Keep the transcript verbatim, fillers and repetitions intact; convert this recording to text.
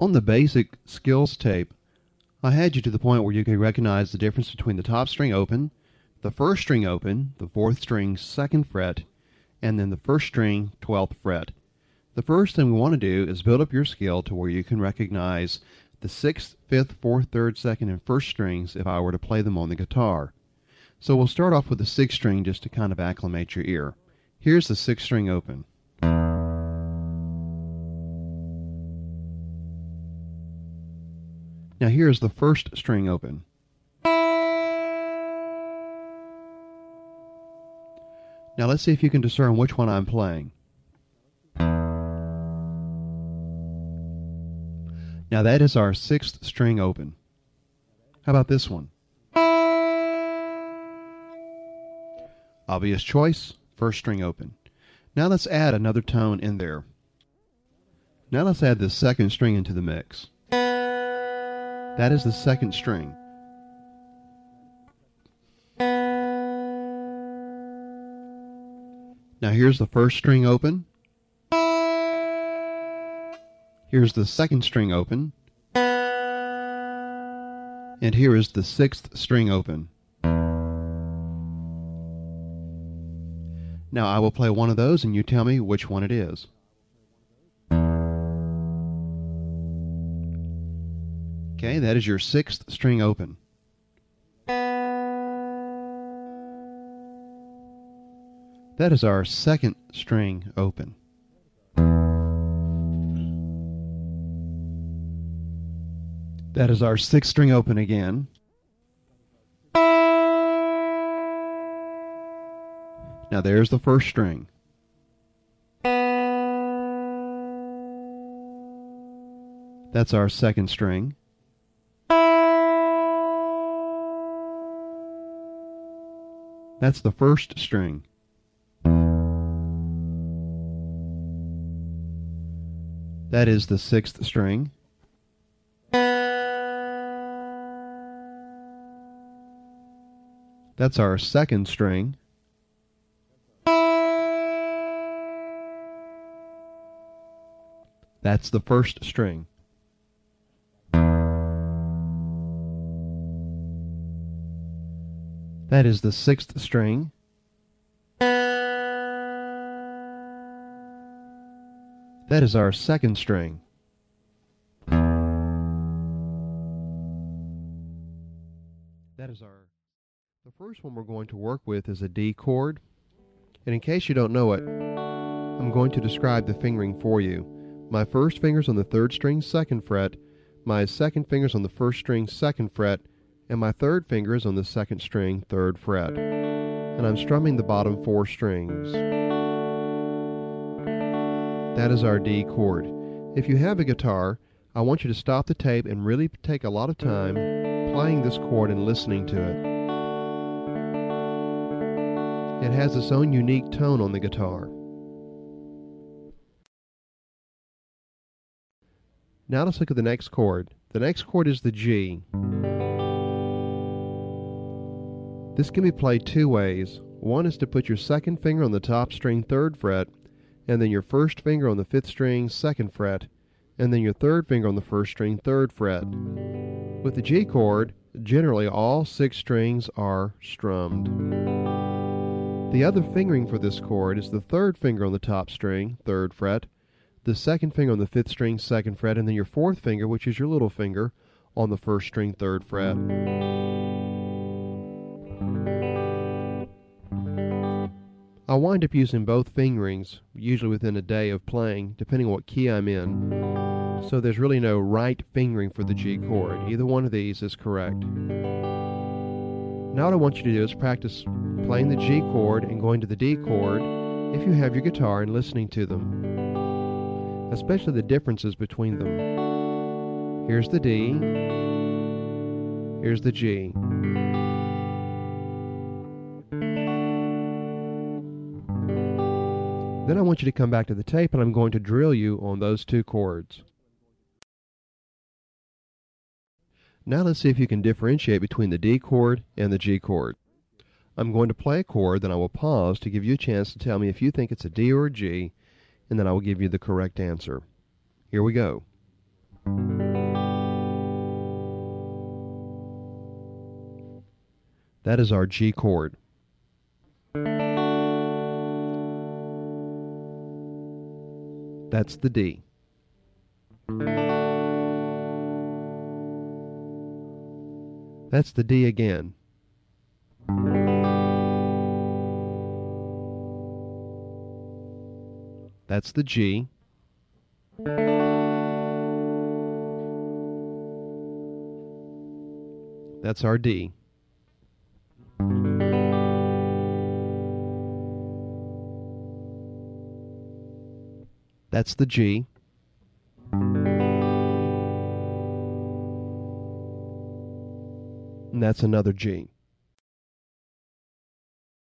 On the basic skills tape, I had you to the point where you could recognize the difference between the top string open, the first string open, the fourth string second fret, and then the first string twelfth fret. The first thing we want to do is build up your skill to where you can recognize the sixth, fifth, fourth, third, second, and first strings if I were to play them on the guitar. So we'll start off with the sixth string just to kind of acclimate your ear. Here's the sixth string open. Now here's the first string open. Now let's see if you can discern which one I'm playing. Now that is our sixth string open. How about this one? Obvious choice, first string open. Now let's add another tone in there. Now let's add this second string into the mix. That is the second string. Now here's the first string open. Here's the second string open. And here is the sixth string open. Now I will play one of those and you tell me which one it is. Okay, that is your sixth string open. That is our second string open. That is our sixth string open again. Now there's the first string. That's our second string. That's the first string. That is the sixth string. That's our second string. That's the first string. That is the sixth string. That is our second string. That is our... The first one we're going to work with is a D chord. And in case you don't know it, I'm going to describe the fingering for you. My first finger's on the third string second fret, my second finger's on the first string second fret, and my third finger is on the second string third fret. And I'm strumming the bottom four strings. That is our D chord. If you have a guitar, I want you to stop the tape and really take a lot of time playing this chord and listening to it. It has its own unique tone on the guitar. Now let's look at the next chord. The next chord is the G. This can be played two ways. One is to put your second finger on the top string third fret, and then your first finger on the fifth string second fret, and then your third finger on the first string third fret. With the G chord, generally all six strings are strummed. The other fingering for this chord is the third finger on the top string third fret, the second finger on the fifth string second fret, and then your fourth finger, which is your little finger, on the first string third fret. I wind up using both fingerings, usually within a day of playing, depending on what key I'm in. So there's really no right fingering for the G chord. Either one of these is correct. Now what I want you to do is practice playing the G chord and going to the D chord if you have your guitar and listening to them, especially the differences between them. Here's the D, here's the G. Then I want you to come back to the tape and I'm going to drill you on those two chords. Now let's see if you can differentiate between the D chord and the G chord. I'm going to play a chord, then I will pause to give you a chance to tell me if you think it's a D or a G, and then I will give you the correct answer. Here we go. That is our G chord. That's the D. That's the D again. That's the G. That's our D. That's the G. And that's another G.